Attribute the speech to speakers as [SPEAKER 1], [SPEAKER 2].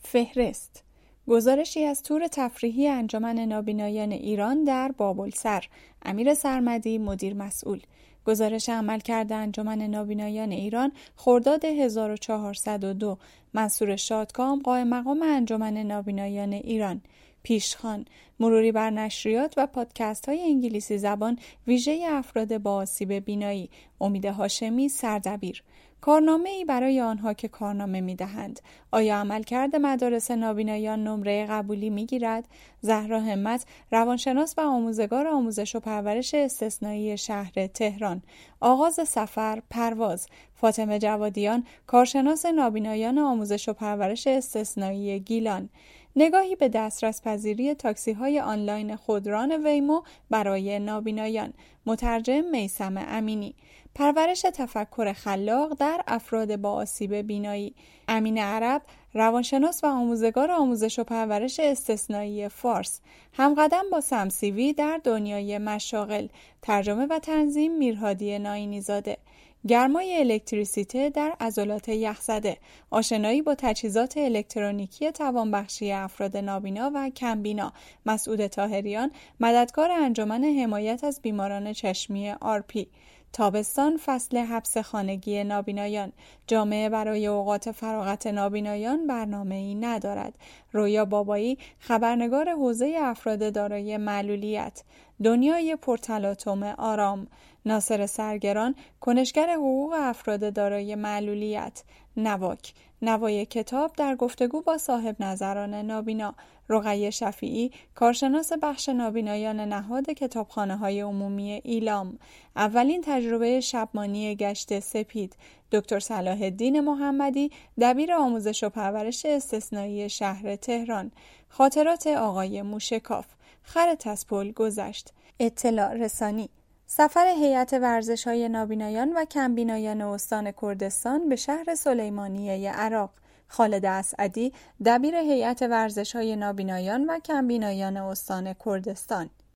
[SPEAKER 1] فهرست گزارشی از تور تفریحی انجمن نابینایان ایران در بابلسر. امیر سرمدی، مدیر مسئول. گزارش عملکرد انجمن نابینایان ایران خرداد 1402. منصور شادکام، قائم مقام انجمن نابینایان ایران. پیشخوان: مروری بر نشریات و پادکست های انگلیسی زبان ویژه افراد با آسیب بینایی. امید هاشمی، سردبیر. کارنامه‌ای برای آنها که کارنامه می‌دهند. آیا عملکرد مدارس نابینایان نمره قبولی می‌گیرد؟ زهرا همت، روانشناس و آموزگار آموزش و پرورش استثنایی شهر تهران. آغاز سفر، پرواز. فاطمه جوادیان، کارشناس نابینایان آموزش و پرورش استثنایی گیلان. نگاهی به دسترس پذیری تاکسی‌های آنلاین خودران ویمو برای نابینایان. مترجم میثم امینی. پرورش تفکر خلاق در افراد با آسیب بینایی. امین عرب، روانشناس و آموزگار آموزش و پرورش استثنایی فارس. همقدم با سمسیوی در دنیای مشاغل. ترجمه و تنظیم میرهادی ناینی زاده. گرمای الکتریسیته در عضلات یخزده. آشنایی با تجهیزات الکترونیکی توانبخشی افراد نابینا و کمبینا. مسعود طاهریان، مددکار انجمن حمایت از بیماران چشمی آرپی. تابستان، فصل حبس خانگی نابینایان. جامعه برای اوقات فراغت نابینایان برنامه‌ای ندارد. رویا بابایی، خبرنگار حوزه افراد دارای معلولیت. دنیای پرتلاطم آرام. ناصر سرگران، کنشگر حقوق افراد دارای معلولیت. نواک، نوای کتاب در گفتگو با صاحب نظران نابینا. رقیه شفیعی، کارشناس بخش نابینایان نهاد کتابخانه‌های عمومی ایلام. اولین تجربه شبمانی گشت سپید. دکتر صلاح الدین محمدی، دبیر آموزش و پرورش استثنایی شهر تهران. خاطرات آقای موشکاف. خر تسپل گذشت. اطلاع رسانی. سفر هیئت ورزش‌های نابینایان و کمبینایان استان کردستان به شهر سلیمانیه عراق. خالد اسعدی، دبیر هیئت ورزش‌های نابینایان و کمبینایان استان کردستان.